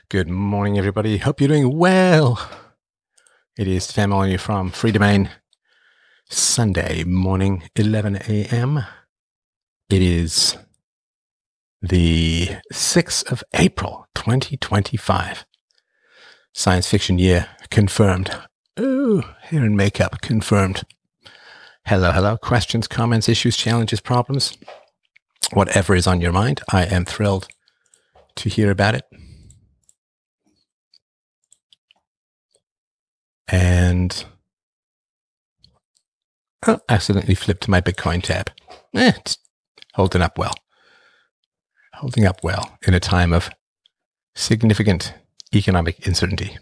Good morning, everybody. Hope you're doing well. It is Stefan Molyneux from Free Domain. Sunday morning, 11 a.m. It is the 6th of April, 2025. Science fiction year confirmed. Oh, hair and makeup confirmed. Hello. Questions, comments, issues, challenges, problems. Whatever is on your mind, I am thrilled to hear about it. And accidentally flipped to my Bitcoin tab. It's holding up well. Holding up well in a time of significant economic uncertainty.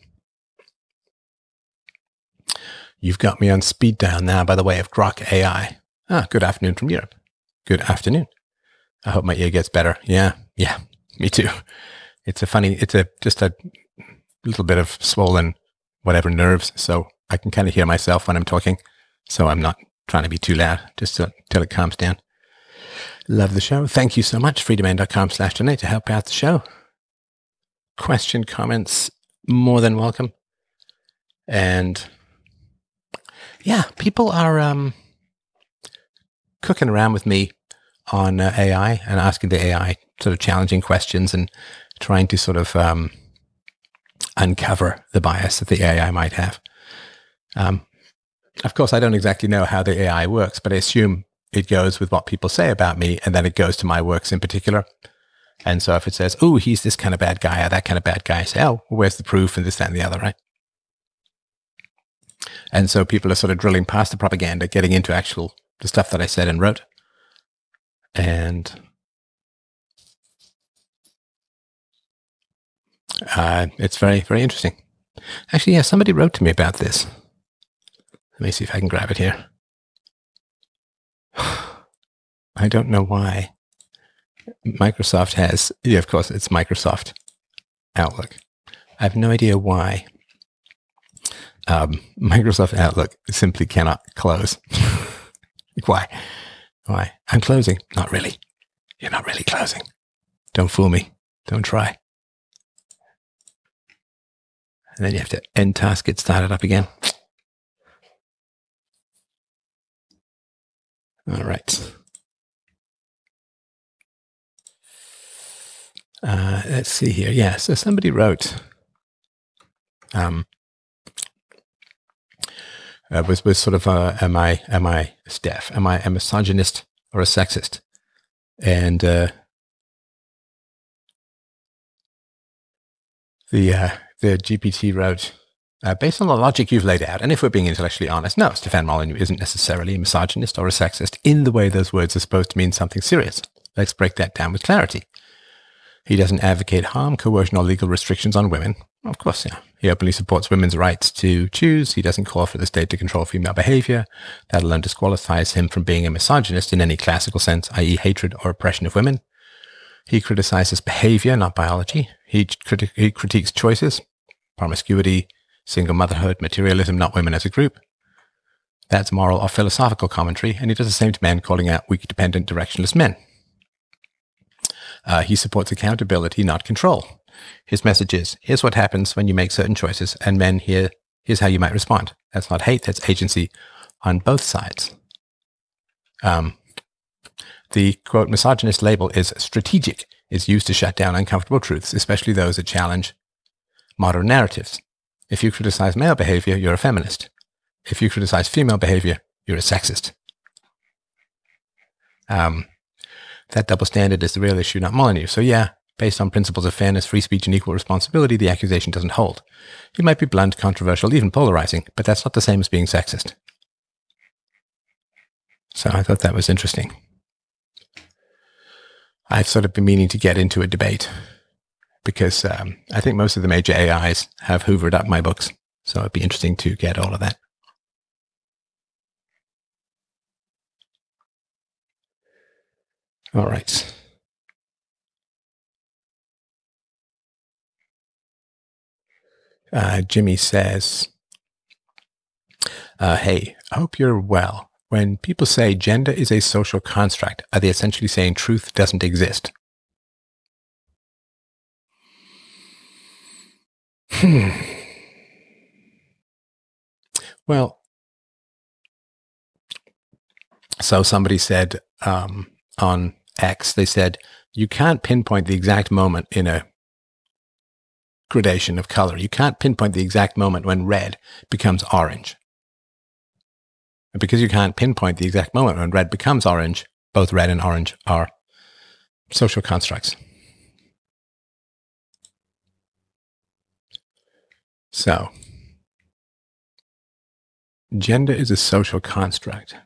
You've got me on speed dial now by the way of Grok AI. Good afternoon from Europe. Good afternoon. I hope my ear gets better. Yeah, me too. It's just a little bit of swollen whatever nerves, so I can kind of hear myself when I'm talking, so I'm not trying to be too loud, just till it calms down. Love the show. Thank you so much. freedomain.com/donate to help out the show. Question, comments, more than welcome. And yeah, people are cooking around with me on AI and asking the AI sort of challenging questions and trying to sort of uncover the bias that the AI might have. Of course, I don't exactly know how the AI works, but I assume it goes with what people say about me, and then it goes to my works in particular. And so if it says, oh, he's this kind of bad guy or that kind of bad guy, I say, oh, well, where's the proof and this, that, and the other, right? And so people are sort of drilling past the propaganda, getting into the stuff that I said and wrote. And it's very, very interesting. Actually, yeah, somebody wrote to me about this. Let me see if I can grab it here. I don't know why. Microsoft has, yeah, of course, it's Microsoft Outlook. I have no idea why Microsoft Outlook simply cannot close. Why? I'm closing. Not really. You're not really closing. Don't fool me. Don't try. And then you have to end task, it started up again. All right. Let's see here. Yeah, so somebody wrote, was sort of, am I Steph? Am I a misogynist or a sexist? And the GPT wrote, based on the logic you've laid out, and if we're being intellectually honest, no, Stefan Molyneux isn't necessarily a misogynist or a sexist in the way those words are supposed to mean something serious. Let's break that down with clarity. He doesn't advocate harm, coercion, or legal restrictions on women. Of course, yeah. He openly supports women's rights to choose. He doesn't call for the state to control female behavior. That alone disqualifies him from being a misogynist in any classical sense, i.e. hatred or oppression of women. He criticizes behavior, not biology. He critiques choices, promiscuity, single motherhood, materialism, not women as a group. That's moral or philosophical commentary, and he does the same to men, calling out weak, dependent, directionless men. He supports accountability, not control. His message is, here's what happens when you make certain choices, and men, here's how you might respond. That's not hate, that's agency on both sides. The, quote, misogynist label is strategic. It's used to shut down uncomfortable truths, especially those that challenge modern narratives. If you criticize male behavior, you're a feminist. If you criticize female behavior, you're a sexist. That double standard is the real issue, not Molyneux. So yeah, based on principles of fairness, free speech, and equal responsibility, the accusation doesn't hold. It might be blunt, controversial, even polarizing, but that's not the same as being sexist. So I thought that was interesting. I've sort of been meaning to get into a debate because I think most of the major AIs have hoovered up my books. So it'd be interesting to get all of that. All right. Jimmy says, hey, I hope you're well. When people say gender is a social construct, are they essentially saying truth doesn't exist? Well, so somebody said on X, they said, you can't pinpoint the exact moment in a gradation of color. You can't pinpoint the exact moment when red becomes orange. And because you can't pinpoint the exact moment when red becomes orange, both red and orange are social constructs. So, gender is a social construct.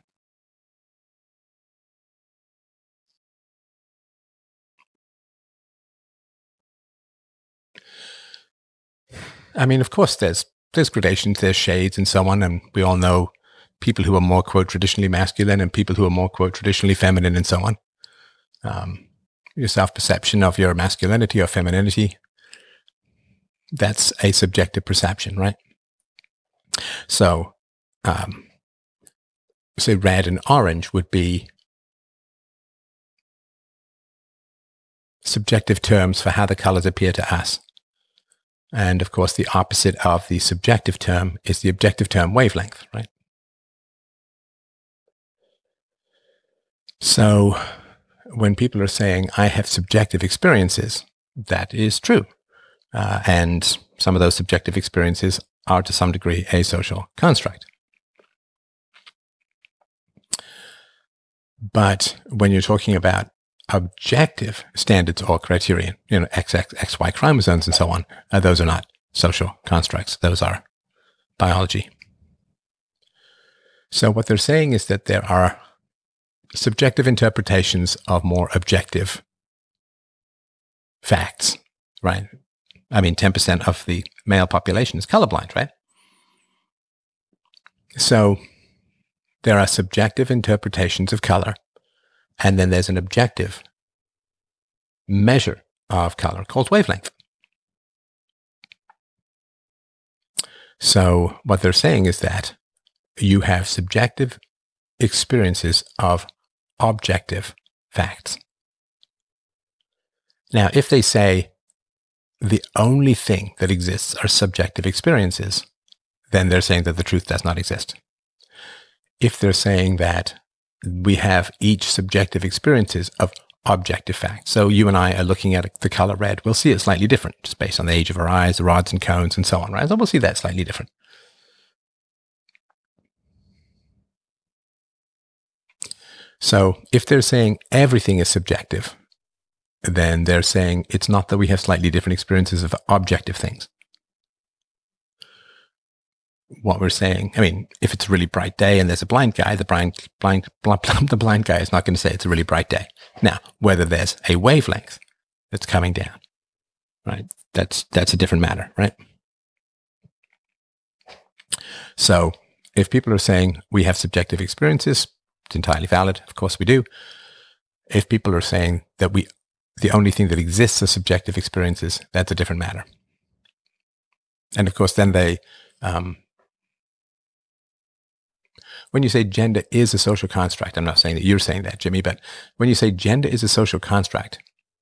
I mean, of course, there's gradations, there's shades and so on, and we all know people who are more, quote, traditionally masculine and people who are more, quote, traditionally feminine and so on. Your self-perception of your masculinity or femininity, that's a subjective perception, right? So, say red and orange would be subjective terms for how the colors appear to us. And of course, the opposite of the subjective term is the objective term wavelength, right? So when people are saying, I have subjective experiences, that is true. And some of those subjective experiences are to some degree a social construct. But when you're talking about objective standards or criterion, XY chromosomes and so on, those are not social constructs. Those are biology. So what they're saying is that there are subjective interpretations of more objective facts, right? I mean, 10% of the male population is colorblind, right? So there are subjective interpretations of color, and then there's an objective measure of color called wavelength. So what they're saying is that you have subjective experiences of objective facts. Now, if they say the only thing that exists are subjective experiences, then they're saying that the truth does not exist. If they're saying that we have each subjective experiences of objective facts, so you and I are looking at the color red, we'll see it slightly different, just based on the age of our eyes, the rods and cones, and so on, right? So we'll see that slightly different. So if they're saying everything is subjective, then they're saying it's not that we have slightly different experiences of objective things. What we're saying, I mean, if it's a really bright day and there's a blind guy, the blind guy is not going to say it's a really bright day. Now, whether there's a wavelength that's coming down, right? That's a different matter, right? So if people are saying we have subjective experiences, it's entirely valid. Of course we do. If people are saying that the only thing that exists are subjective experiences, that's a different matter. And of course, then they, when you say gender is a social construct, I'm not saying that you're saying that, Jimmy, but when you say gender is a social construct,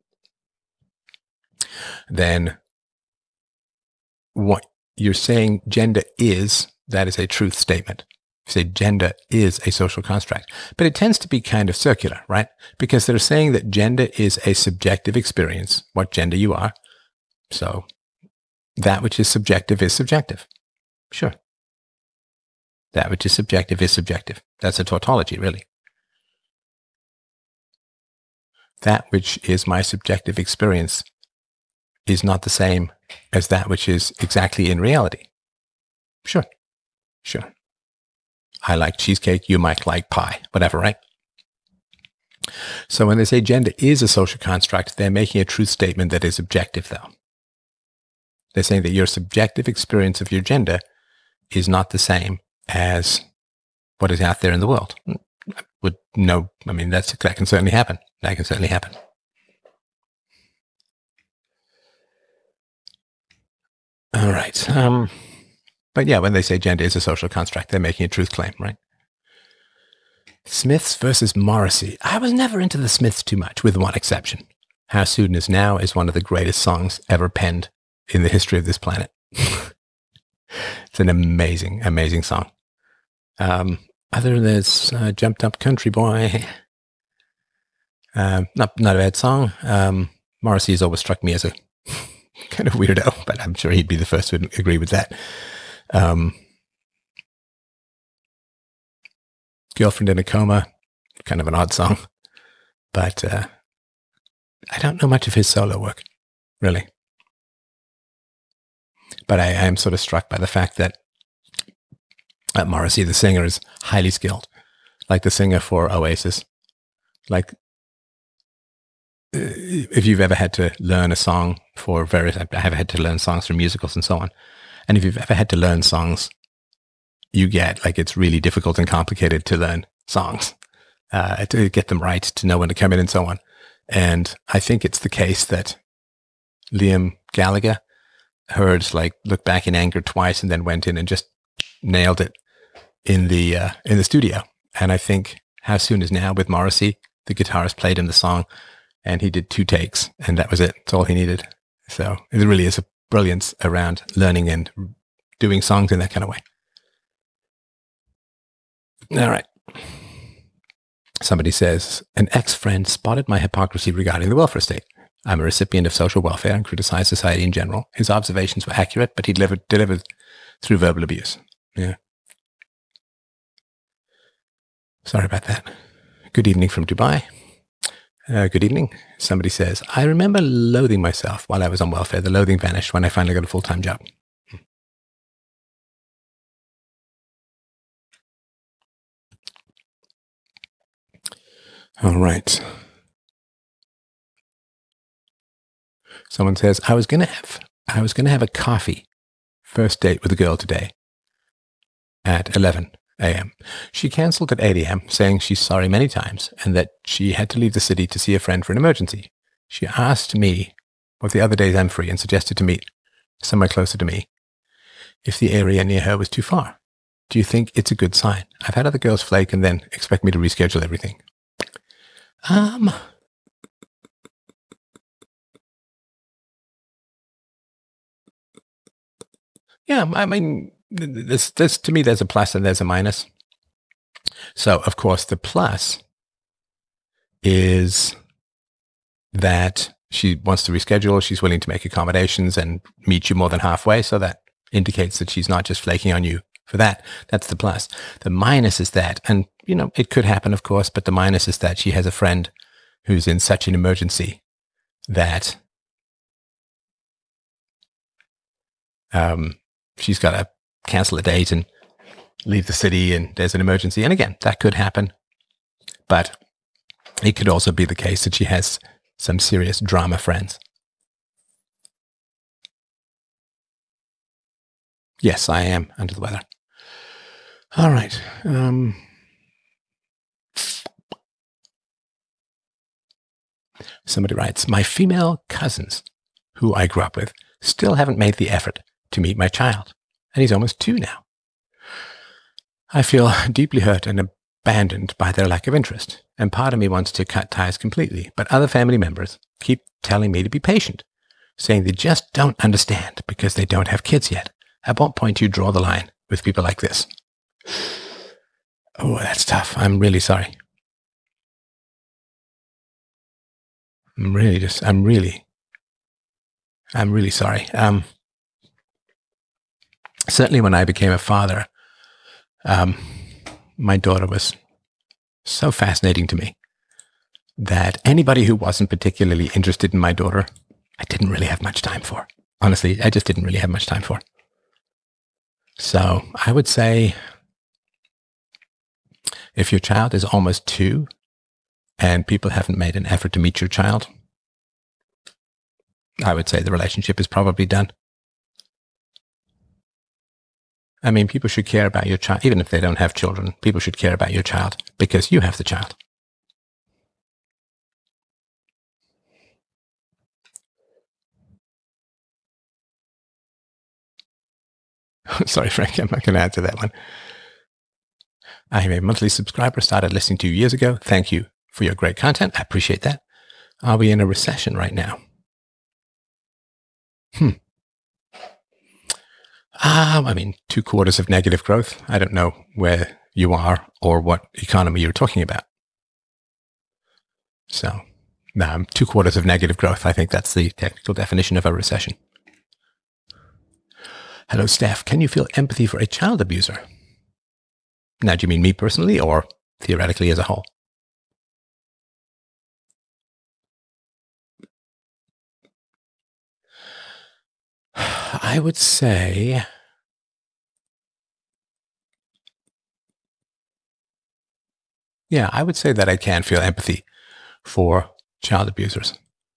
then what you're saying gender is, that is a truth statement. You say gender is a social construct, but it tends to be kind of circular, right? Because they're saying that gender is a subjective experience, what gender you are. So that which is subjective is subjective. Sure. That which is subjective is subjective. That's a tautology, really. That which is my subjective experience is not the same as that which is exactly in reality. Sure. Sure. I like cheesecake, you might like pie, whatever, right? So when they say gender is a social construct, they're making a truth statement that is objective, though. They're saying that your subjective experience of your gender is not the same as what is out there in the world. I mean, that can certainly happen. That can certainly happen. All right. But yeah, when they say gender is a social construct, they're making a truth claim, right? Smiths versus Morrissey. I was never into the Smiths too much, with one exception. How Soon Is Now is one of the greatest songs ever penned in the history of this planet. It's an amazing, amazing song. Other than this, Jumped Up Country Boy, not a bad song. Morrissey has always struck me as a kind of weirdo, but I'm sure he'd be the first to agree with that. Girlfriend in a Coma, kind of an odd song, but I don't know much of his solo work, really. But I am sort of struck by the fact that Morrissey, the singer, is highly skilled, like the singer for Oasis. Like, if you've ever had to learn a song for various, I have had to learn songs for musicals and so on. And if you've ever had to learn songs, you get, like, it's really difficult and complicated to learn songs, to get them right, to know when to come in and so on. And I think it's the case that Liam Gallagher heard, like, Look Back in Anger twice and then went in and just nailed it in the studio. And I think How Soon Is Now with Morrissey, the guitarist played him the song and he did 2 takes and that was it. That's all he needed. So it really is a brilliance around learning and doing songs in that kind of way. All right. Somebody says, an ex-friend spotted my hypocrisy regarding the welfare state. I'm a recipient of social welfare and criticize society in general. His observations were accurate, but he delivered through verbal abuse. Yeah. Sorry about that. Good evening from Dubai. Good evening. Somebody says, I remember loathing myself while I was on welfare. The loathing vanished when I finally got a full-time job. All right. Someone says, I was gonna have a coffee first date with a girl today at 11 a.m. She cancelled at 8 a.m., saying she's sorry many times and that she had to leave the city to see a friend for an emergency. She asked me what the other days I'm free and suggested to meet somewhere closer to me if the area near her was too far. Do you think it's a good sign? I've had other girls flake and then expect me to reschedule everything. Yeah, I mean, this to me, there's a plus and there's a minus. So, of course, the plus is that she wants to reschedule. She's willing to make accommodations and meet you more than halfway. So that indicates that she's not just flaking on you for that. That's the plus. The minus is that, and, you know, it could happen, of course, but the minus is that she has a friend who's in such an emergency that she's got to cancel a date and leave the city and there's an emergency. And again, that could happen, but it could also be the case that she has some serious drama friends. Yes, I am under the weather. All right. Somebody writes, my female cousins, who I grew up with, still haven't made the effort to meet my child, and he's almost 2 now. I feel deeply hurt and abandoned by their lack of interest, and part of me wants to cut ties completely, but other family members keep telling me to be patient, saying they just don't understand because they don't have kids yet. At what point do you draw the line with people like this? Oh, that's tough. I'm really sorry. I'm really sorry. Certainly when I became a father, my daughter was so fascinating to me that anybody who wasn't particularly interested in my daughter, I didn't really have much time for. Honestly, I just didn't really have much time for. So I would say if your child is almost 2 and people haven't made an effort to meet your child, I would say the relationship is probably done. I mean, people should care about your child, even if they don't have children. People should care about your child because you have the child. Sorry, Frank, I'm not going to answer that one. I am a monthly subscriber, started listening to you years ago. Thank you for your great content. I appreciate that. Are we in a recession right now? I mean, 2/4 of negative growth. I don't know where you are or what economy you're talking about. So, 2/4 of negative growth. I think that's the technical definition of a recession. Hello, Steph. Can you feel empathy for a child abuser? Now, do you mean me personally or theoretically as a whole? I would say that I can feel empathy for child abusers.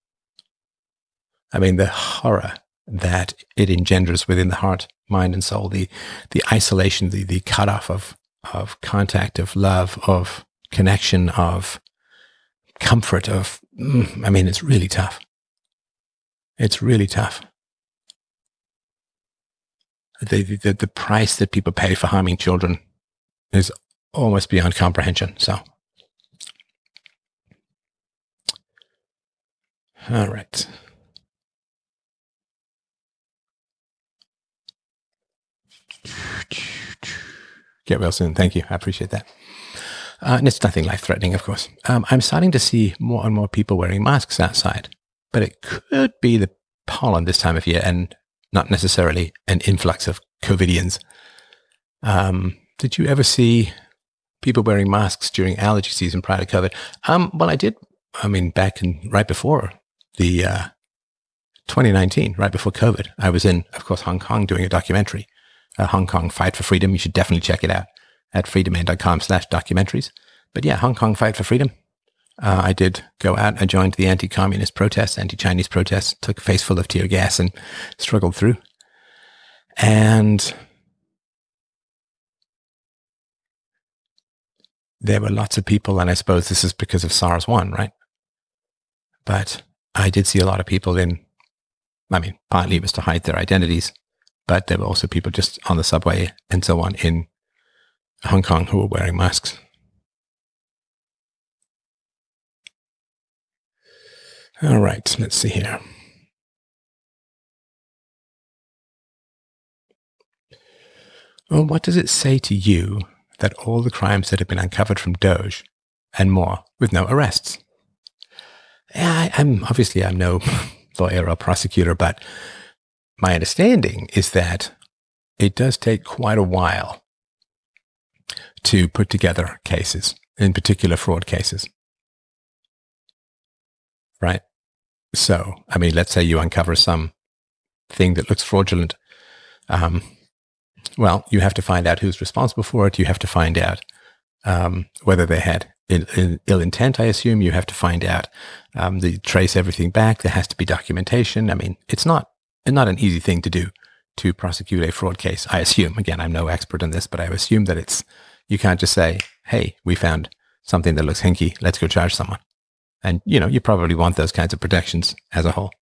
I mean, the horror that it engenders within the heart, mind, and soul, the isolation, the cutoff of contact, of love, of connection, of comfort, I mean, it's really tough. It's really tough. The price that people pay for harming children is almost beyond comprehension. So, all right. Get well soon. Thank you. I appreciate that. And it's nothing life-threatening, of course. I'm starting to see more and more people wearing masks outside, but it could be the pollen this time of year and not necessarily an influx of COVIDians. Did you ever see people wearing masks during allergy season prior to COVID? Well, I did. I mean, right before the 2019, right before COVID, I was in, of course, Hong Kong doing a documentary, Hong Kong Fight for Freedom. You should definitely check it out at freedomain.com/documentaries. But yeah, Hong Kong Fight for Freedom. I did go out. I joined the anti-communist protests, anti-Chinese protests, took a face full of tear gas and struggled through. And there were lots of people, and I suppose this is because of SARS-1, right? But I did see a lot of people partly it was to hide their identities, but there were also people just on the subway and so on in Hong Kong who were wearing masks. All right, let's see here. Well, what does it say to you that all the crimes that have been uncovered from Doge and more with no arrests? I'm no lawyer or prosecutor, but my understanding is that it does take quite a while to put together cases, in particular fraud cases. Right? So, I mean, let's say you uncover some thing that looks fraudulent. Well, you have to find out who's responsible for it. You have to find out whether they had ill intent, I assume. You have to find out, trace everything back. There has to be documentation. I mean, it's not an easy thing to do to prosecute a fraud case, I assume. Again, I'm no expert in this, but I assume that you can't just say, hey, we found something that looks hinky. Let's go charge someone. And, you probably want those kinds of protections as a whole.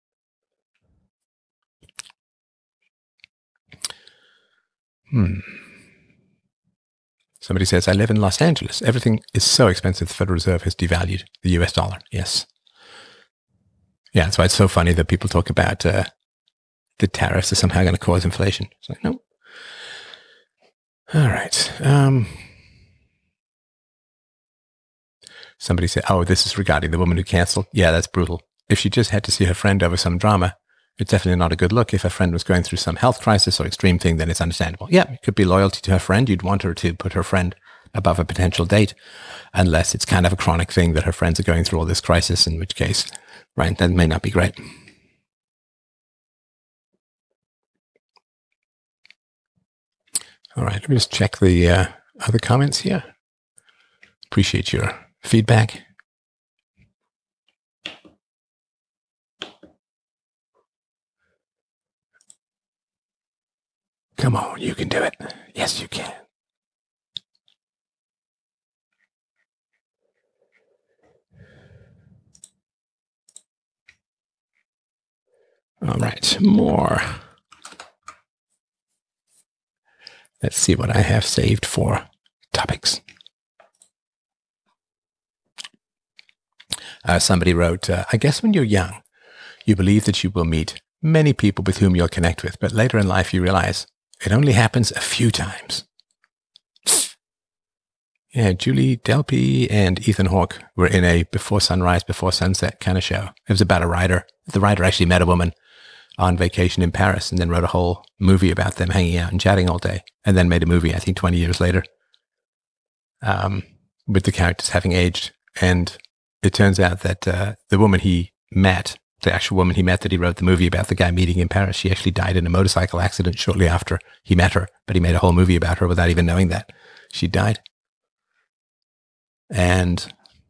Somebody says, I live in Los Angeles. Everything is so expensive. The Federal Reserve has devalued the US dollar. Yes. Yeah, that's why it's so funny that people talk about the tariffs are somehow going to cause inflation. It's like, no. All right. Somebody said, oh, this is regarding the woman who canceled. Yeah, that's brutal. If she just had to see her friend over some drama, it's definitely not a good look. If her friend was going through some health crisis or extreme thing, then it's understandable. Yeah, it could be loyalty to her friend. You'd want her to put her friend above a potential date, unless it's kind of a chronic thing that her friends are going through all this crisis, in which case, right, that may not be great. All right, let me just check the other comments here. Appreciate your feedback. Come on, you can do it. Yes, you can. All right, more. Let's see what I have saved for topics. Somebody wrote, I guess when you're young, you believe that you will meet many people with whom you'll connect with, but later in life you realize It only happens a few times. Yeah, Julie Delpy and Ethan Hawke were in a before sunrise, before sunset kind of show. It was about a writer. The writer actually met a woman on vacation in Paris and then wrote a whole movie about them hanging out and chatting all day, and then made a movie, I think 20 years later, with the characters having aged. And it turns out that the woman he met, the actual woman he met that he wrote the movie about, the guy meeting in Paris, she actually died in a motorcycle accident shortly after he met her, but he made a whole movie about her without even knowing that she died. And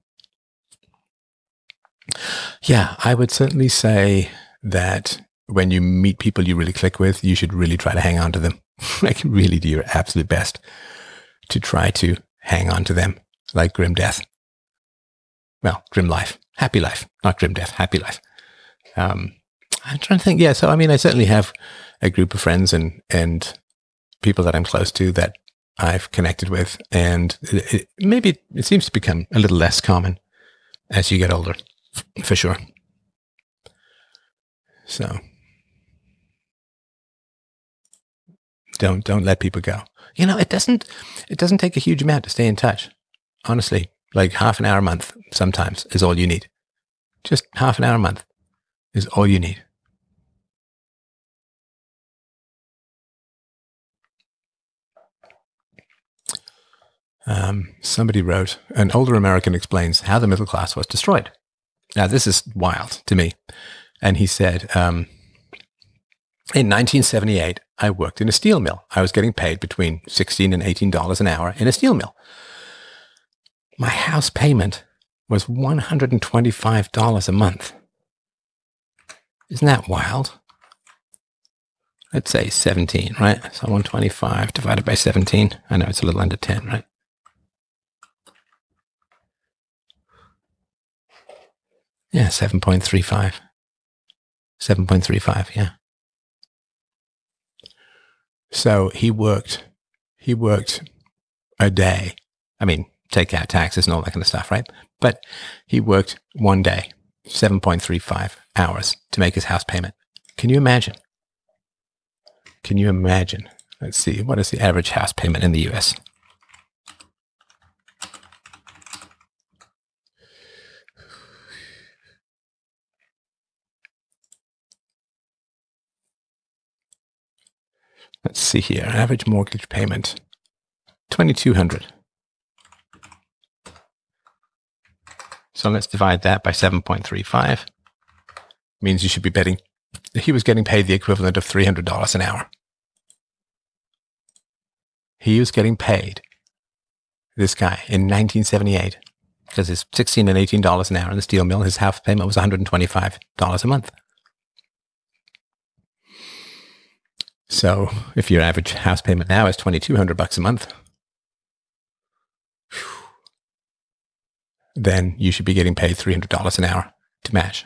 yeah, I would certainly say that when you meet people you really click with, you should really try to hang on to them. Like, really do your absolute best to try to hang on to them like grim death. Well, grim life, happy life, not grim death, happy life. I'm trying to think. Yeah. So, I mean, I certainly have a group of friends and people that I'm close to that I've connected with, and maybe it seems to become a little less common as you get older, for sure. So don't let people go. You know, it doesn't take a huge amount to stay in touch. Honestly, like half an hour a month sometimes is all you need. Just half an hour a month is all you need. Somebody wrote, an older American explains how the middle class was destroyed. Now, this is wild to me. And he said, in 1978, I worked in a steel mill. I was getting paid between $16 and $18 an hour in a steel mill. My house payment was $125 a month. Isn't that wild? Let's say 17, right? So 125 divided by 17. I know it's a little under 10, right? Yeah, 7.35. 7.35, yeah. So he worked a day. I mean, take out taxes and all that kind of stuff, right? But he worked one day, 7.35 hours to make his house payment. Can you imagine? Can you imagine? Let's see. What is the average house payment in the US? Let's see here. Average mortgage payment, $2,200. So let's divide that by 7.35. Means you should be betting he was getting paid the equivalent of $300 an hour. He was getting paid, this guy, in 1978, because it's $16 and $18 an hour in the steel mill. His house payment was $125 a month. So if your average house payment now is $2,200 a month, then you should be getting paid $300 an hour to match.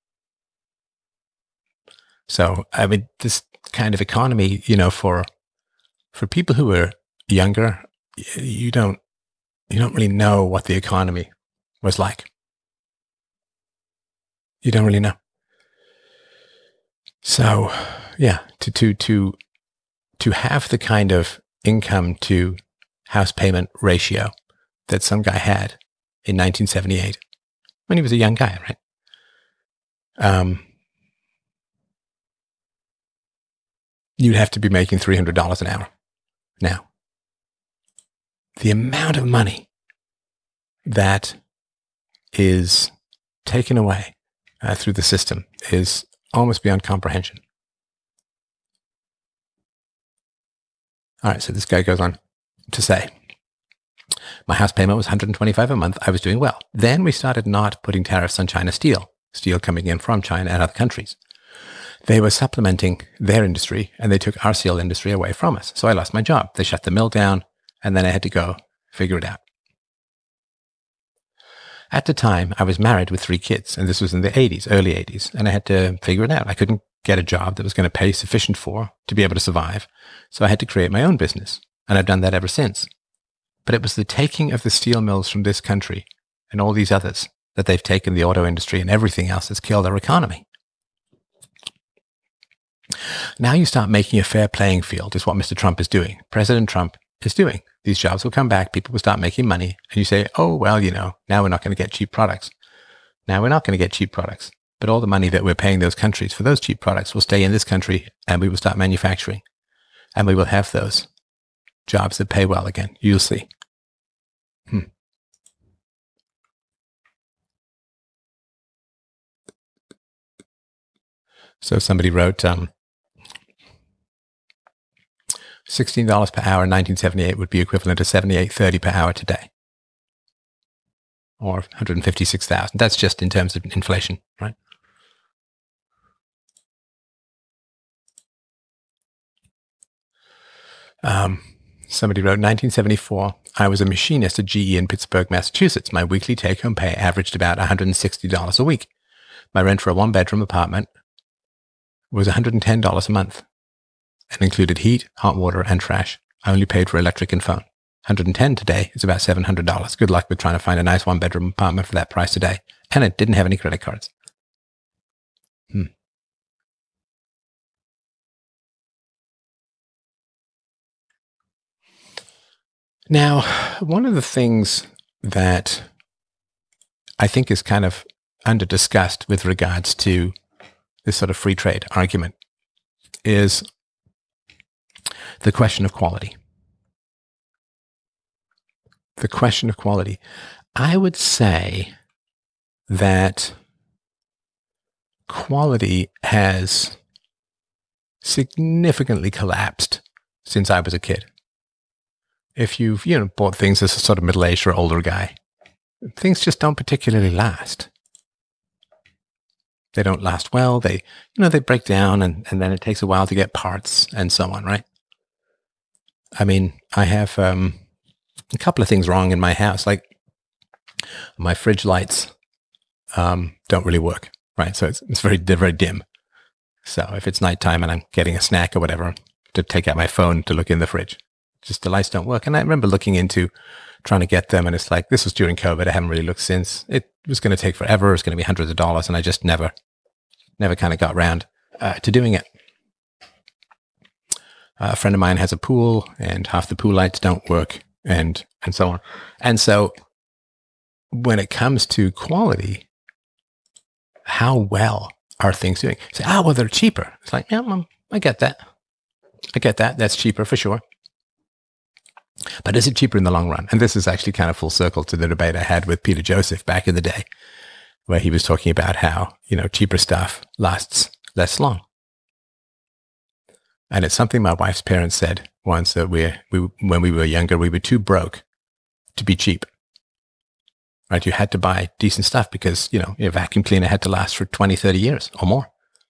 So, I mean, this kind of economy, you know, for people who are younger, you don't really know what the economy was like. You don't really know. So, yeah, to have the kind of income to house payment ratio that some guy had in 1978 when he was a young guy, right? You'd have to be making $300 an hour. Now, the amount of money that is taken away through the system is almost beyond comprehension. All right, so this guy goes on to say, my house payment was $125 a month. I was doing well. Then we started not putting tariffs on China steel coming in from China and other countries. They were supplementing their industry, and they took our steel industry away from us. So I lost my job. They shut the mill down, and then I had to go figure it out. At the time, I was married with 3 kids, and this was in the 80s, early 80s, and I had to figure it out. I couldn't get a job that was going to pay sufficient to be able to survive, so I had to create my own business, and I've done that ever since. But it was the taking of the steel mills from this country and all these others that they've taken the auto industry and everything else that's killed our economy. Now you start making a fair playing field is what Mr. Trump is doing. President Trump is doing. These jobs will come back. People will start making money. And you say, oh, well, now we're not going to get cheap products. Now we're not going to get cheap products. But all the money that we're paying those countries for those cheap products will stay in this country, and we will start manufacturing. And we will have those jobs that pay well again. You'll see. So somebody wrote $16 per hour in 1978 would be equivalent to $78.30 per hour today, or 156,000. That's just in terms of inflation, right? Somebody wrote, 1974, I was a machinist at GE in Pittsburgh, Massachusetts. My weekly take-home pay averaged about $160 a week. My rent for a one-bedroom apartment was $110 a month and included heat, hot water, and trash. I only paid for electric and phone. $110 today is about $700. Good luck with trying to find a nice one-bedroom apartment for that price today. And it didn't have any credit cards. Now, one of the things that I think is kind of under-discussed with regards to this sort of free trade argument is the question of quality. The question of quality. I would say that quality has significantly collapsed since I was a kid. If you've, bought things as a sort of middle-aged or older guy, things just don't particularly last. They don't last well. They break down and then it takes a while to get parts and so on, right? I mean, I have a couple of things wrong in my house. Like my fridge lights don't really work, right? So they're very dim. So if it's nighttime and I'm getting a snack or whatever, to take out my phone to look in the fridge, just the lights don't work. And I remember looking into trying to get them, and it's like, this was during COVID. I haven't really looked since. It was going to take forever. It was going to be hundreds of dollars, and I just never kind of got around to doing it. A friend of mine has a pool, and half the pool lights don't work, and so on. And so when it comes to quality, how well are things doing? Say, well, they're cheaper. It's like, yeah, I get that. That's cheaper for sure. But is it cheaper in the long run? And this is actually kind of full circle to the debate I had with Peter Joseph back in the day, where he was talking about how, cheaper stuff lasts less long. And it's something my wife's parents said once, that when we were younger, we were too broke to be cheap. Right? You had to buy decent stuff because, your vacuum cleaner had to last for 20, 30 years or more.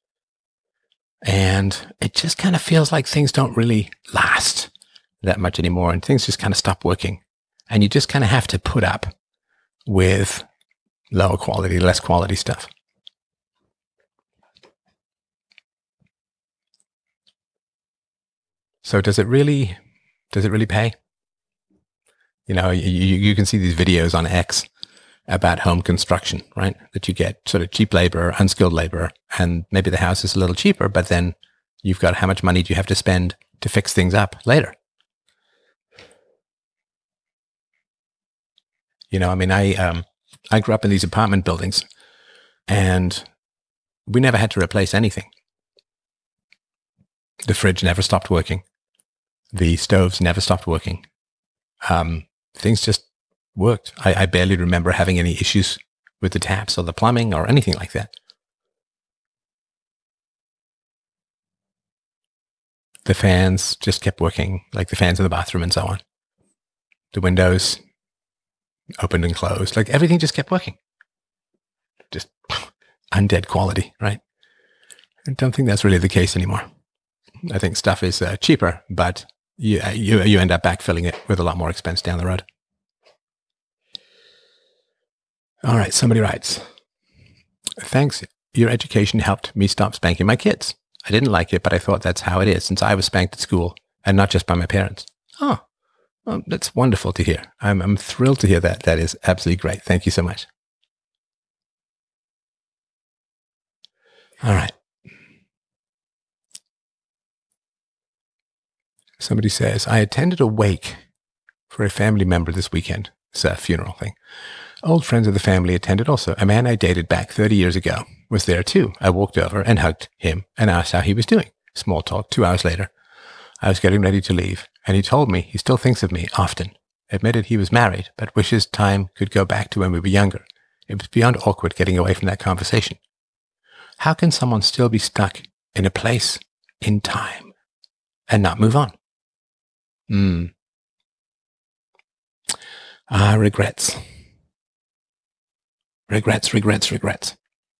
And it just kind of feels like things don't really last that much anymore, and things just kind of stop working, and you just kind of have to put up with lower quality, less quality stuff. So does it really pay? You can see these videos on X about home construction, right? That you get sort of cheap labor, unskilled labor, and maybe the house is a little cheaper, but then you've got how much money do you have to spend to fix things up later? I grew up in these apartment buildings, and we never had to replace anything. The fridge never stopped working. The stoves never stopped working. Things just worked. I barely remember having any issues with the taps or the plumbing or anything like that. The fans just kept working, like the fans in the bathroom and so on. The windows opened and closed. Like everything just kept working. Just undead quality, right? I don't think that's really the case anymore. I think stuff is cheaper, but you end up backfilling it with a lot more expense down the road. All right, somebody writes, thanks. Your education helped me stop spanking my kids. I didn't like it, but I thought that's how it is since I was spanked at school and not just by my parents. Oh, well, that's wonderful to hear. I'm thrilled to hear that. That is absolutely great. Thank you so much. All right. Somebody says, I attended a wake for a family member this weekend. It's a funeral thing. Old friends of the family attended also. A man I dated back 30 years ago was there too. I walked over and hugged him and asked how he was doing. Small talk. 2 hours later, I was getting ready to leave, and he told me he still thinks of me often. Admitted he was married, but wishes time could go back to when we were younger. It was beyond awkward getting away from that conversation. How can someone still be stuck in a place, in time, and not move on? Regrets. Regrets.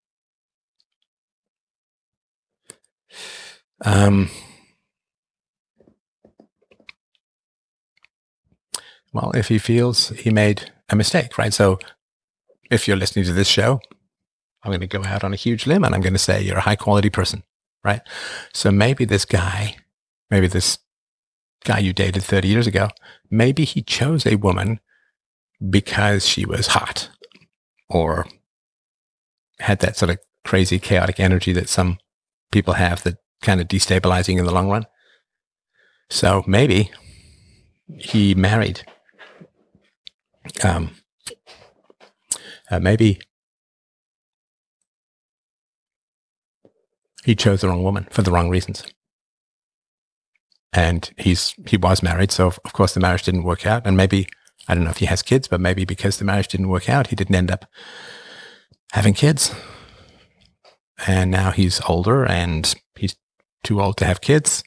Well, if he feels he made a mistake, right? So if you're listening to this show, I'm going to go out on a huge limb and I'm going to say you're a high quality person, right? So maybe this guy you dated 30 years ago, maybe he chose a woman because she was hot or had that sort of crazy, chaotic energy that some people have that kind of destabilizing in the long run. So maybe he married, maybe he chose the wrong woman for the wrong reasons. And he was married, so of course the marriage didn't work out. And maybe, I don't know if he has kids, but maybe because the marriage didn't work out, he didn't end up having kids. And now he's older and he's too old to have kids.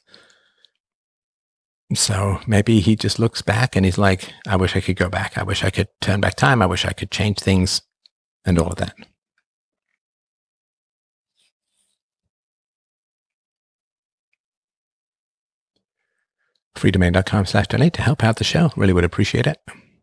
So maybe he just looks back and he's like, I wish I could go back. I wish I could turn back time. I wish I could change things and all of that. freedomain.com/donate to help out the show. Really would appreciate it.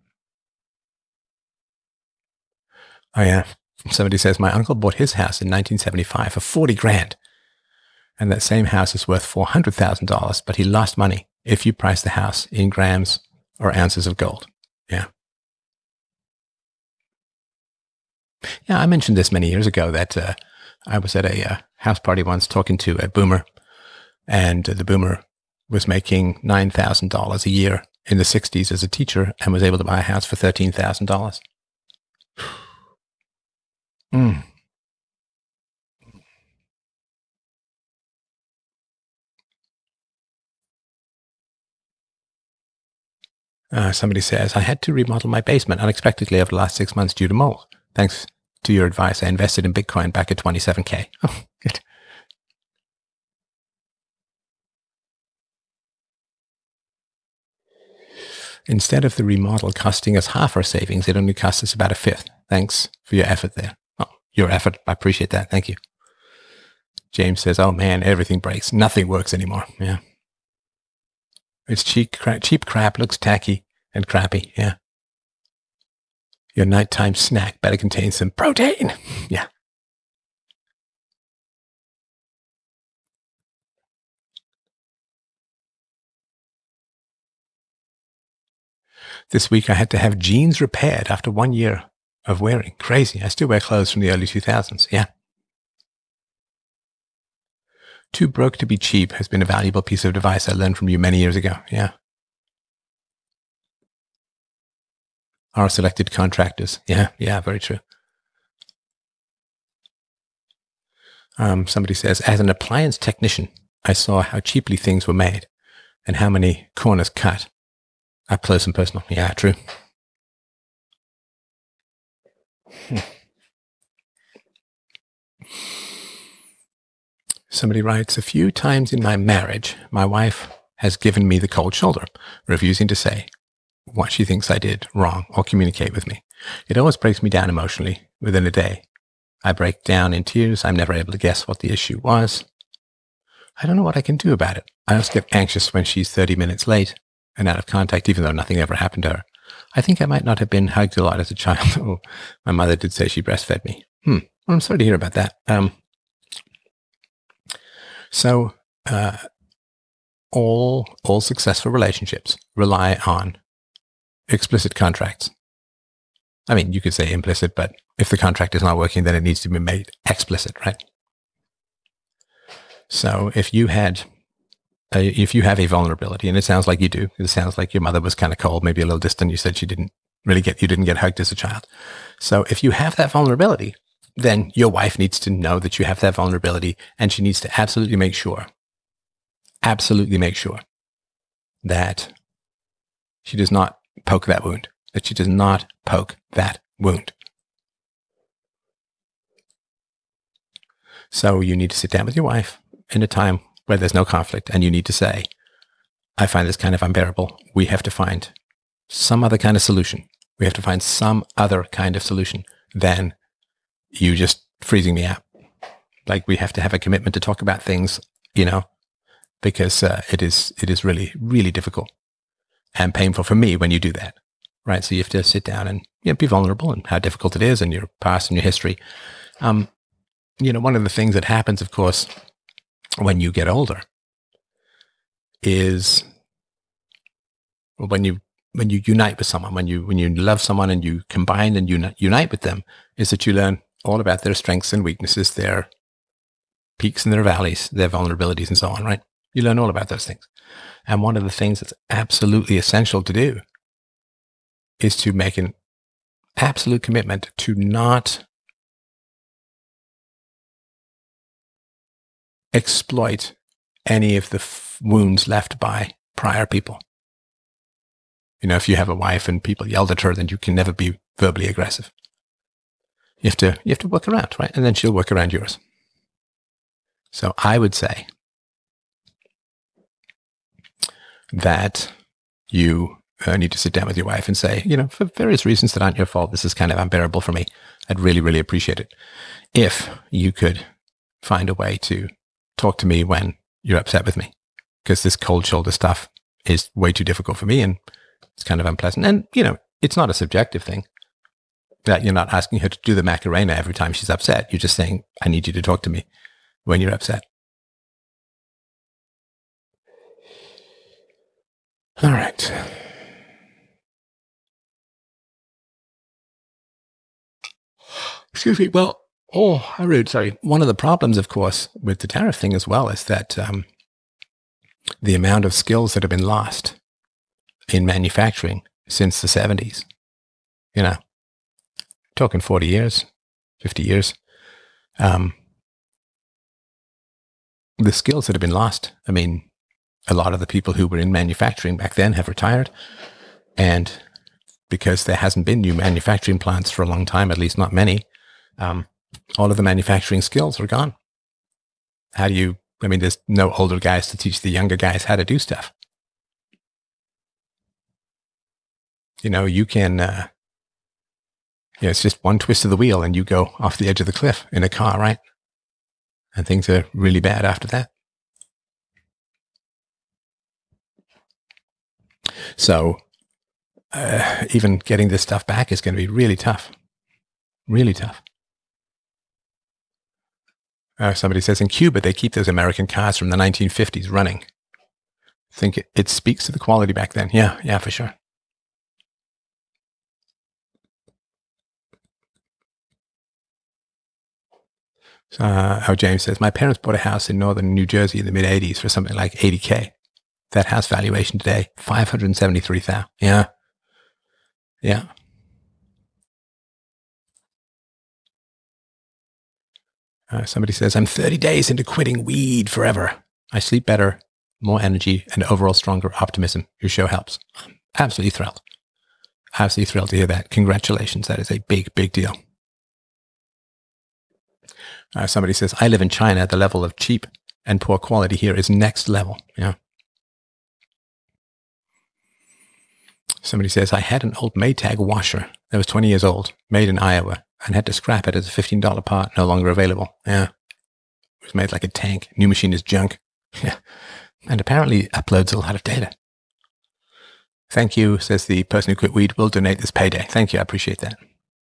Oh yeah. Somebody says, my uncle bought his house in 1975 for 40 grand. And that same house is worth $400,000, but he lost money if you price the house in grams or ounces of gold. Yeah. Yeah, I mentioned this many years ago that I was at a house party once talking to a boomer, and the boomer was making $9,000 a year in the 60s as a teacher and was able to buy a house for $13,000. Somebody says, I had to remodel my basement unexpectedly over the last 6 months due to mold. Thanks to your advice, I invested in Bitcoin back at 27K. Oh, good. Instead of the remodel costing us half our savings, it only cost us about a fifth. Thanks for your effort there. Oh, your effort. I appreciate that. Thank you. James says, oh man, everything breaks. Nothing works anymore. Yeah. It's cheap crap, looks tacky and crappy. Yeah. Your nighttime snack better contain some protein. Yeah. This week I had to have jeans repaired after 1 year of wearing. Crazy. I still wear clothes from the early 2000s. Yeah. Too broke to be cheap has been a valuable piece of advice I learned from you many years ago. Yeah. Our selected contractors. Yeah. Yeah. Very true. Somebody says, as an appliance technician, I saw how cheaply things were made and how many corners cut. Up close and personal. Yeah, true. Somebody writes, a few times in my marriage, my wife has given me the cold shoulder, refusing to say what she thinks I did wrong or communicate with me. It always breaks me down emotionally within a day. I break down in tears. I'm never able to guess what the issue was. I don't know what I can do about it. I just get anxious when she's 30 minutes late and out of contact, even though nothing ever happened to her. I think I might not have been hugged a lot as a child. Oh, my mother did say she breastfed me. Well, I'm sorry to hear about that. So all successful relationships rely on explicit contracts. I mean, you could say implicit, but if the contract is not working, then it needs to be made explicit, right? So if you had if you have a vulnerability, and it sounds like you do, it sounds like your mother was kind of cold, maybe a little distant. You said you didn't get hugged as a child. So if you have that vulnerability, then your wife needs to know that you have that vulnerability, and she needs to absolutely make sure that she does not poke that wound, So you need to sit down with your wife in a time where there's no conflict, and you need to say, I find this kind of unbearable. We have to find some other kind of solution. We have to find some other kind of solution than you just freezing me out. Like, we have to have a commitment to talk about things, because it is really, really difficult and painful for me when you do that, right? So you have to sit down and be vulnerable and how difficult it is, and your past and your history. One of the things that happens, of course, when you get older is when you unite with someone, when you love someone and you combine and unite with them, is that you learn all about their strengths and weaknesses, their peaks and their valleys, their vulnerabilities, and so on, right? You learn all about those things. And one of the things that's absolutely essential to do is to make an absolute commitment to not exploit any of the wounds left by prior people. If you have a wife and people yelled at her, then you can never be verbally aggressive. You have to work around, right? And then she'll work around yours. So I would say that you need to sit down with your wife and say, for various reasons that aren't your fault, this is kind of unbearable for me. I'd really, really appreciate it if you could find a way to talk to me when you're upset with me, because this cold shoulder stuff is way too difficult for me, and it's kind of unpleasant. And, it's not a subjective thing that you're not asking her to do the Macarena every time she's upset. You're just saying, I need you to talk to me when you're upset. All right. Excuse me. Well, how rude. Sorry. One of the problems, of course, with the tariff thing as well is that the amount of skills that have been lost in manufacturing since the 70s, talking 40 years, 50 years, the skills that have been lost. I mean, a lot of the people who were in manufacturing back then have retired, and because there hasn't been new manufacturing plants for a long time, at least not many, all of the manufacturing skills are gone. There's no older guys to teach the younger guys how to do stuff. You can, it's just one twist of the wheel and you go off the edge of the cliff in a car, right? And things are really bad after that. So even getting this stuff back is going to be really tough. Really tough. Somebody says in Cuba, they keep those American cars from the 1950s running. I think it speaks to the quality back then. Yeah, for sure. James says, my parents bought a house in northern New Jersey in the mid-'80s for something like $80,000. That house valuation today, $573,000. Yeah. Somebody says, I'm 30 days into quitting weed forever. I sleep better, more energy, and overall stronger optimism. Your show helps. I'm absolutely thrilled. Absolutely thrilled to hear that. Congratulations. That is a big, big deal. Somebody says, I live in China. The level of cheap and poor quality here is next level. Yeah. Somebody says, I had an old Maytag washer that was 20 years old, made in Iowa, and had to scrap it as a $15 part, no longer available. Yeah. It was made like a tank. New machine is junk. Yeah. And apparently uploads a lot of data. Thank you, says the person who quit weed. Will donate this payday. Thank you. I appreciate that.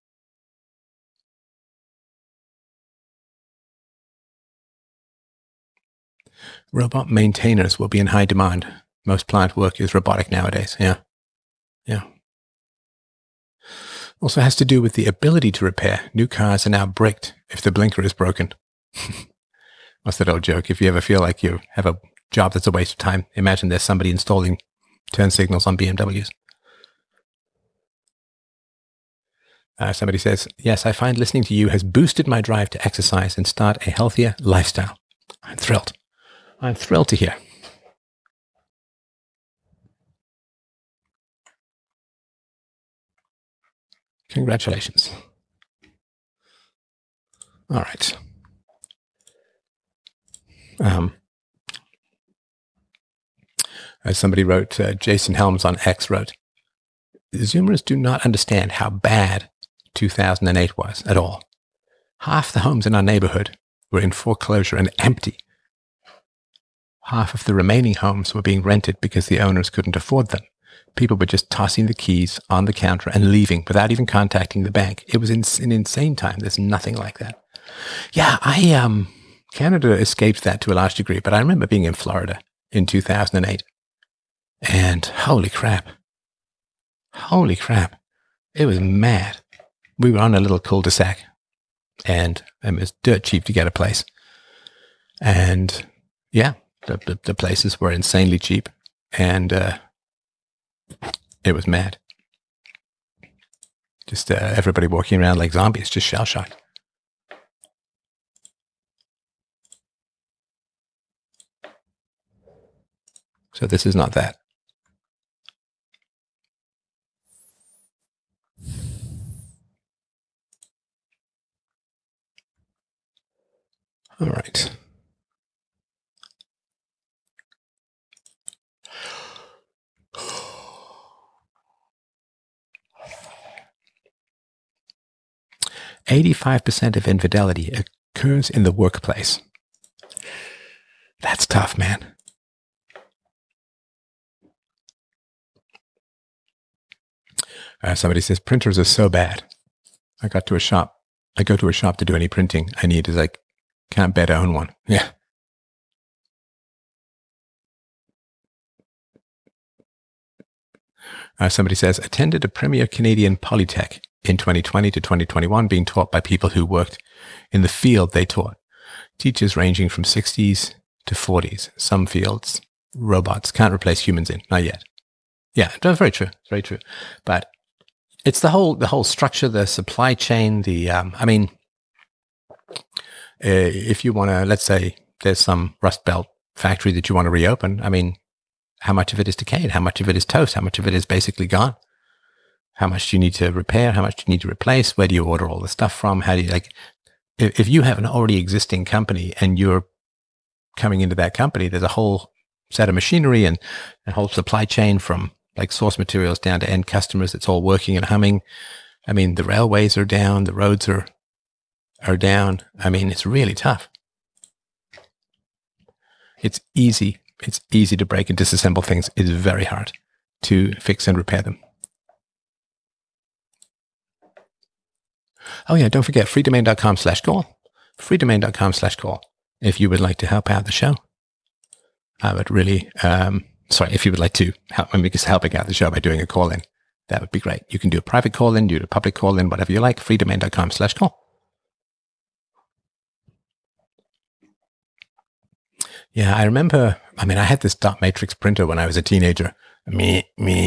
Robot maintainers will be in high demand. Most plant work is robotic nowadays. Yeah. Also has to do with the ability to repair. New cars are now bricked if the blinker is broken. What's that old joke? If you ever feel like you have a job that's a waste of time. Imagine there's somebody installing turn signals on BMWs. Somebody says, yes, I find listening to you has boosted my drive to exercise and start a healthier lifestyle. I'm thrilled. I'm thrilled to hear. Congratulations. All right. As somebody wrote, Jason Helms on X wrote, Zoomers do not understand how bad 2008 was at all. Half the homes in our neighborhood were in foreclosure and empty. Half of the remaining homes were being rented because the owners couldn't afford them. People were just tossing the keys on the counter and leaving without even contacting the bank. It was an insane time. There's nothing like that. Yeah, Canada escaped that to a large degree, but I remember being in Florida in 2008. And holy crap. It was mad. We were on a little cul-de-sac, and it was dirt cheap to get a place. And yeah, the places were insanely cheap, and it was mad. Just everybody walking around like zombies, just shell-shocked. So this is not that. All right. "85% of infidelity occurs in the workplace." That's tough, man. Somebody says, printers are so bad. I go to a shop to do any printing I need. Is like, can't bear to own one. Yeah. Somebody says, attended a premier Canadian Polytech in 2020 to 2021, being taught by people who worked in the field they taught. Teachers ranging from 60s to 40s. Some fields, robots can't replace humans in. Not yet. Yeah, that's very true. Very true. But it's the whole structure, the supply chain, if you want to, let's say there's some Rust Belt factory that you want to reopen, how much of it is decayed? How much of it is toast? How much of it is basically gone? How much do you need to repair? How much do you need to replace? Where do you order all the stuff from? How do you if you have an already existing company and you're coming into that company, there's a whole set of machinery and a whole supply chain from like source materials down to end customers. It's all working and humming. The railways are down. The roads are down. It's really tough. It's easy to break and disassemble things. It's very hard to fix and repair them. Oh yeah, don't forget freedomain.com/call. freedomain.com/call. If you would like to help out the show. I would really, if you would like to help me just helping out the show by doing a call-in, that would be great. You can do a private call-in, do a public call-in, whatever you like. freedomain.com/call. Yeah, I remember, I had this dot matrix printer when I was a teenager. Me.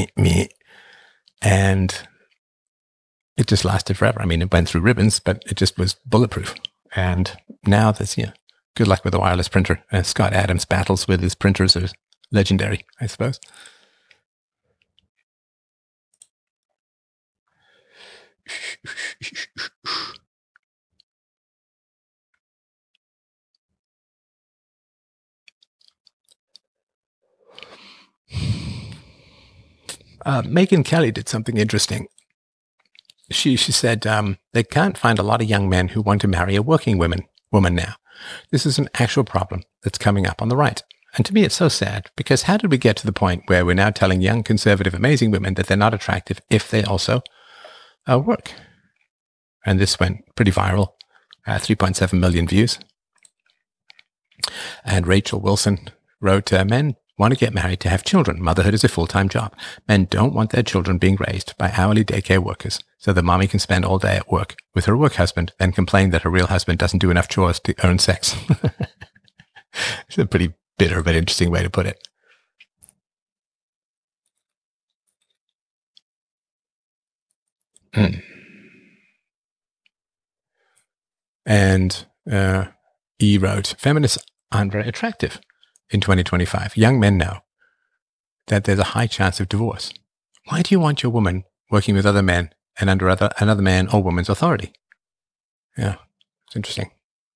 And it just lasted forever. It went through ribbons, but it just was bulletproof. And now that's, good luck with a wireless printer. Scott Adams' battles with his printers are legendary, I suppose. Megyn Kelly did something interesting. She said they can't find a lot of young men who want to marry a working woman now. This is an actual problem that's coming up on the right. And to me, it's so sad, because how did we get to the point where we're now telling young, conservative, amazing women that they're not attractive if they also work? And this went pretty viral, 3.7 million views. And Rachel Wilson wrote, men want to get married to have children. Motherhood is a full-time job. Men don't want their children being raised by hourly daycare workers, so the mommy can spend all day at work with her work husband, then complain that her real husband doesn't do enough chores to earn sex. It's a pretty bitter but interesting way to put it. And E wrote, feminists aren't very attractive in 2025. Young men know that there's a high chance of divorce. Why do you want your woman working with other men and under another man or woman's authority? Yeah, it's interesting.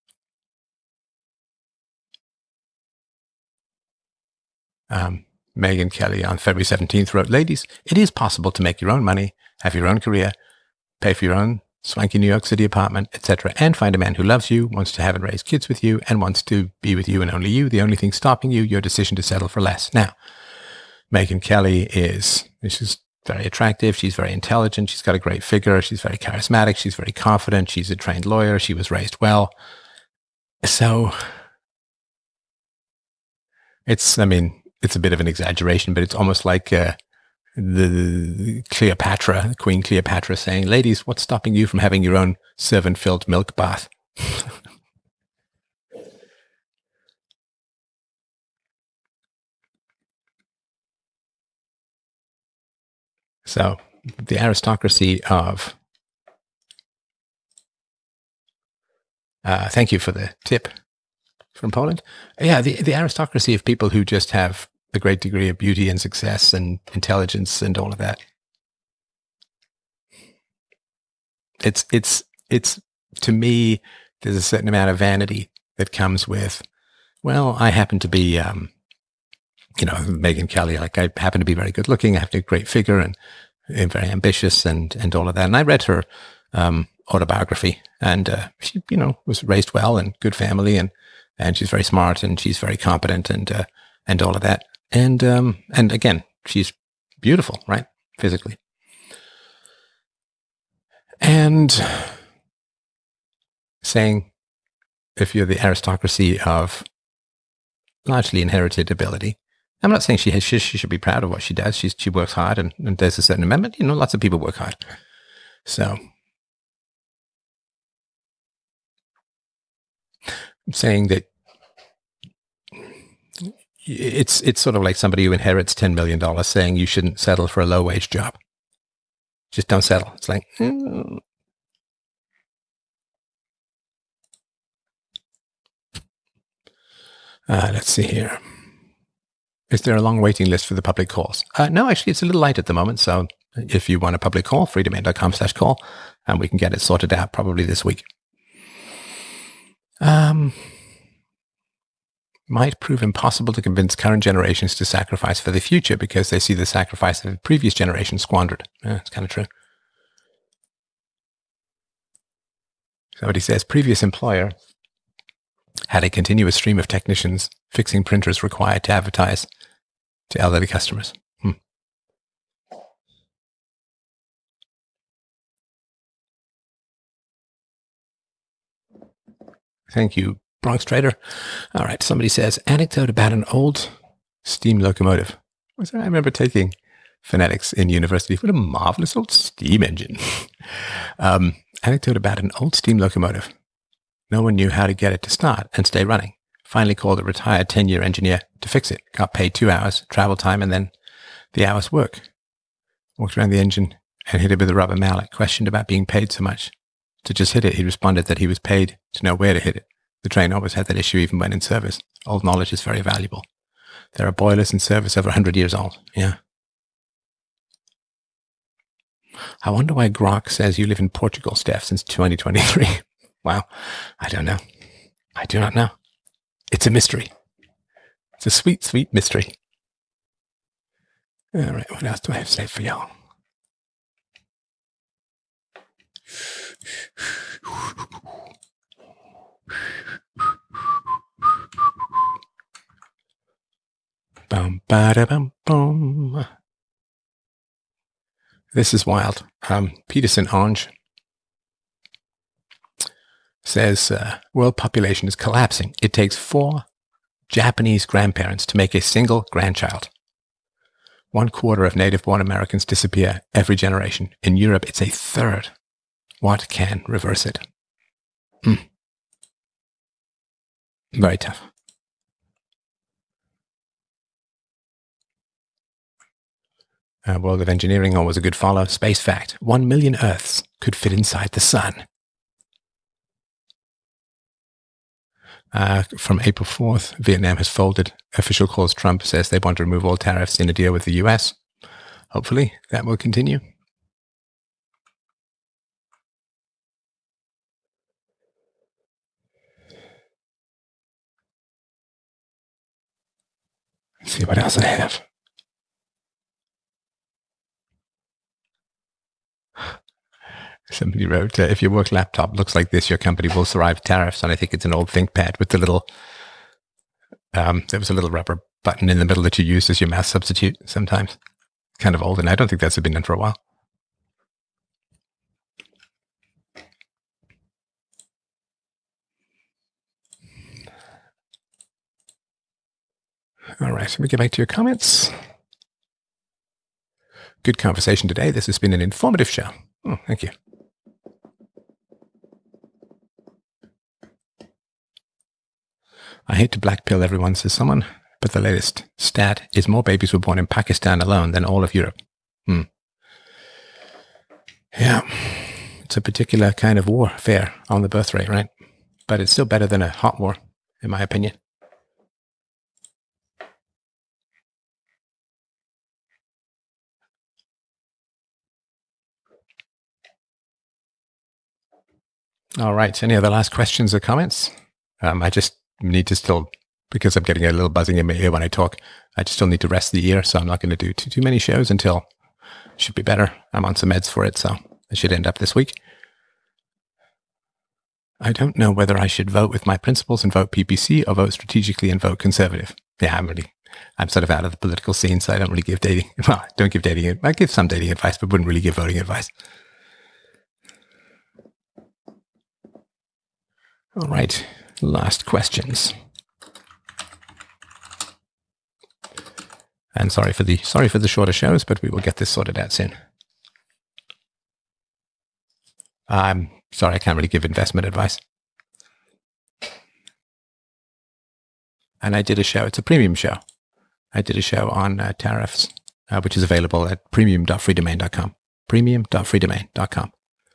Megyn Kelly on February 17th wrote, ladies, it is possible to make your own money, have your own career, pay for your own swanky New York City apartment, etc., and find a man who loves you, wants to have and raise kids with you, and wants to be with you and only you. The only thing stopping you, your decision to settle for less. Now, Megyn Kelly she's very attractive. She's very intelligent. She's got a great figure. She's very charismatic. She's very confident. She's a trained lawyer. She was raised well. So it's a bit of an exaggeration, but it's almost like the Cleopatra, Queen Cleopatra saying, ladies, what's stopping you from having your own servant-filled milk bath? So the aristocracy of, thank you for the tip from Poland. Yeah, the aristocracy of people who just have a great degree of beauty and success and intelligence and all of that. It's to me, there's a certain amount of vanity that comes with, well, I happen to be, Megyn Kelly, like I happen to be very good looking. I have a great figure and very ambitious and all of that. And I read her autobiography, and she, was raised well and good family, and she's very smart and she's very competent and all of that. And again, she's beautiful, right? Physically. And saying, if you're the aristocracy of largely inherited ability, I'm not saying she should be proud of what she does. She works hard and does a certain amount. Lots of people work hard. So I'm saying that it's sort of like somebody who inherits $10 million saying you shouldn't settle for a low wage job. Just don't settle. It's like, let's see here. Is there a long waiting list for the public calls? No, actually, it's a little light at the moment. So if you want a public call, freedomain.com/call, and we can get it sorted out probably this week. Might prove impossible to convince current generations to sacrifice for the future because they see the sacrifice of the previous generation squandered. It's kind of true. Somebody says, previous employer had a continuous stream of technicians fixing printers required to advertise to elderly customers. Thank you, Bronx Trader. All right, somebody says, anecdote about an old steam locomotive. I remember taking phonetics in university. What a marvelous old steam engine. Anecdote about an old steam locomotive. No one knew how to get it to start and stay running. Finally called a retired 10-year engineer to fix it. Got paid 2 hours travel time and then the hour's work. Walked around the engine and hit it with a rubber mallet. Questioned about being paid so much to just hit it. He responded that he was paid to know where to hit it. The train always had that issue even when in service. Old knowledge is very valuable. There are boilers in service over 100 years old. Yeah. I wonder why Grok says you live in Portugal, Steph, since 2023. Wow. I don't know. I do not know. It's a mystery. It's a sweet, sweet mystery. All right. What else do I have to say for y'all? Bum, ba, bum, bum. This is wild. Peterson Orange says world population is collapsing. It takes 4 Japanese grandparents to make a single grandchild. 1/4 of native-born Americans disappear every generation. In Europe, it's 1/3. What can reverse it? Very tough. World of Engineering always a good follow. Space fact: 1 million Earths could fit inside the sun. From April 4th, Vietnam has folded. Official calls Trump says they want to remove all tariffs in a deal with the US. Hopefully that will continue. Let's see what else I have. Somebody wrote, if your work laptop looks like this, your company will survive tariffs. And I think it's an old ThinkPad with the little, there was a little rubber button in the middle that you use as your mouse substitute sometimes. Kind of old, and I don't think that's been done for a while. All right, let me get back to your comments. Good conversation today. This has been an informative show. Oh, thank you. I hate to blackpill everyone, says someone, but the latest stat is more babies were born in Pakistan alone than all of Europe. Yeah, it's a particular kind of warfare on the birth rate, right? But it's still better than a hot war, in my opinion. All right, any other last questions or comments? I just need to still, because I'm getting a little buzzing in my ear when I talk, I just still need to rest the ear, so I'm not going to do too many shows until it should be better. I'm on some meds for it, so it should end up this week. I don't know whether I should vote with my principles and vote PPC or vote strategically and vote conservative. Yeah, I'm sort of out of the political scene, so I don't really give dating. Well, I don't give dating. I give some dating advice, but wouldn't really give voting advice. All right, last questions. And sorry for the shorter shows, but we will get this sorted out soon. I'm sorry, I can't really give investment advice. And I did a show. It's a premium show. I did a show on tariffs, which is available at premium.freedomain.com. Premium.freedomain.com.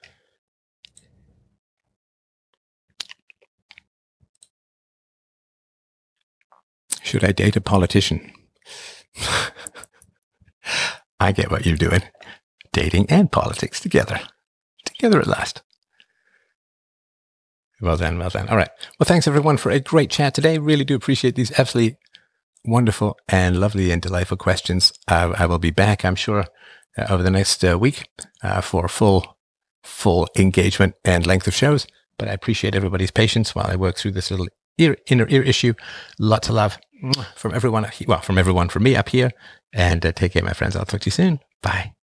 Should I date a politician? I get what you're doing. Dating and politics together. Together at last. Well done, well done. All right. Well, thanks everyone for a great chat today. Really do appreciate these absolutely wonderful and lovely and delightful questions. I will be back, I'm sure, over the next week for full engagement and length of shows. But I appreciate everybody's patience while I work through this little inner ear issue. Lots of love from everyone. Well, from everyone, from me up here. And take care, my friends. I'll talk to you soon. Bye.